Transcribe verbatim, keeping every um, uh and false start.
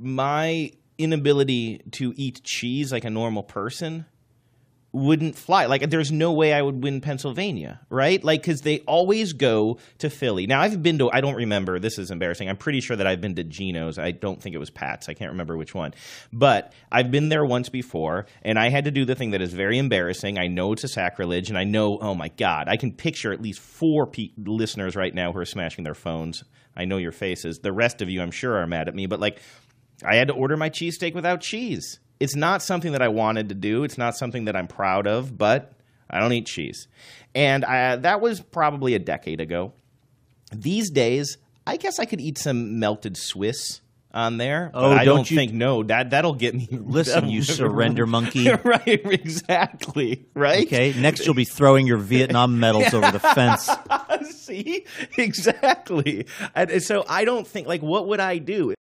my inability to eat cheese like a normal person wouldn't fly. Like, there's no way I would win Pennsylvania, right? Like, because they always go to Philly. Now, I've been to, I don't remember, this is embarrassing. I'm pretty sure that I've been to Geno's. I don't think it was Pat's. I can't remember which one. But I've been there once before, and I had to do the thing that is very embarrassing. I know it's a sacrilege, and I know, oh my God, I can picture at least four pe- listeners right now who are smashing their phones. I know your faces. The rest of you, I'm sure, are mad at me. But, like, I had to order my cheesesteak without cheese. It's not something that I wanted to do. It's not something that I'm proud of, but I don't eat cheese. And I, that was probably a decade ago. These days, I guess I could eat some melted Swiss on there. But oh, I don't, don't you, think, no, that, that'll get me. Listen, you surrender monkey. Right, exactly, right? Okay, next you'll be throwing your Vietnam medals over the fence. See? Exactly. And so I don't think, like, what would I do?